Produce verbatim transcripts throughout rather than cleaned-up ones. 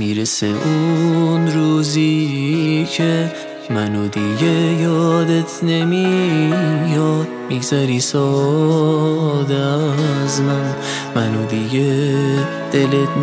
میرسه اون روزی که منو دیگه یادت نمیاد، میگذری ساده از من، منو دیگه دلت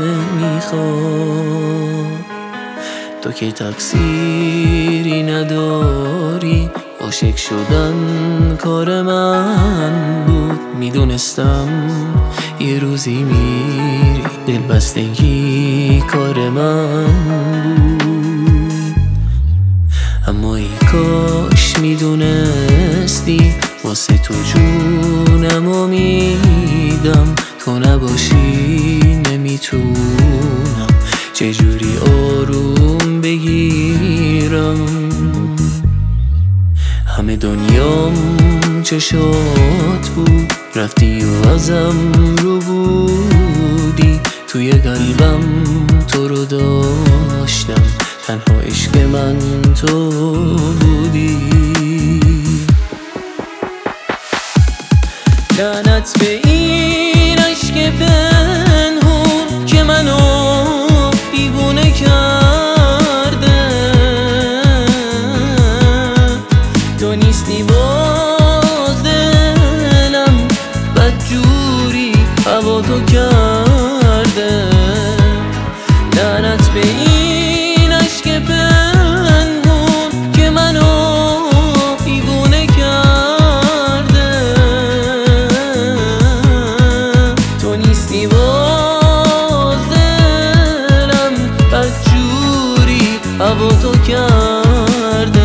نمیخواد. تو که تقصیری نداری، عاشق شدن کار من بود، میدونستم یه روزی میری، دلبستگی کار من بود. اما ای کاش میدونستی واسه تو جونمو میدم، تو نباشی نمیتونم چجوری آروم بگیرم. همه دنیام چشات بود، رفتی و ازم رو بودی، توی قلبم تو رو داشتم، تنها عشق من تو بودی. لعنت به این عشق پنهون که منو دیوونه کرده، تو نیستی باز دلم بدجوری هوا تو کرده. لعنت به این عشق پنهون که منو دیوونه کرده، تو نیستی باز دلم بدجوری هوا تو کرده.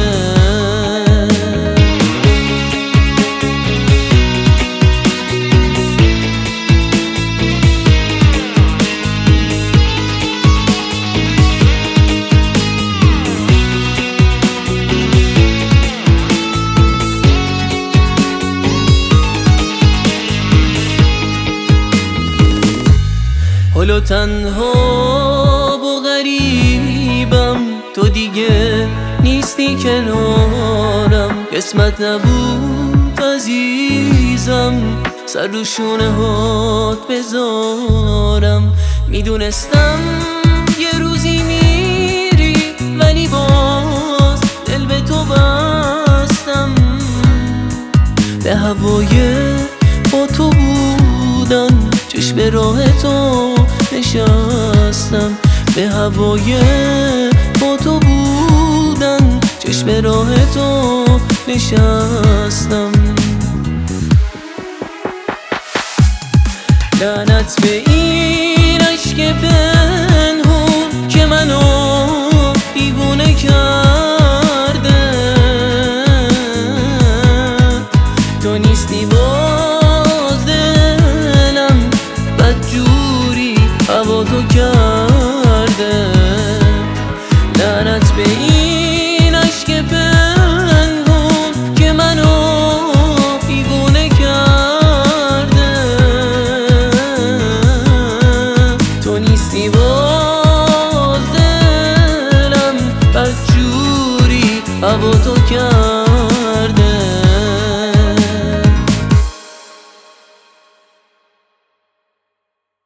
حالا تنها و غریبم، تو دیگه نیستی کنارم، قسمت نبود عزیزم سر رو شونه هات بذارم. میدونستم یه روزی میری ولی باز دل به تو بستم، به هوای با تو بودن چشم راه تو نشستم، به هوای با تو بودن چشم راه تو نشستم. لعنت به این عشق پنهون که منو دیوونه کرده، تو نیستی باز دلم بدجوری هوا تو کرده.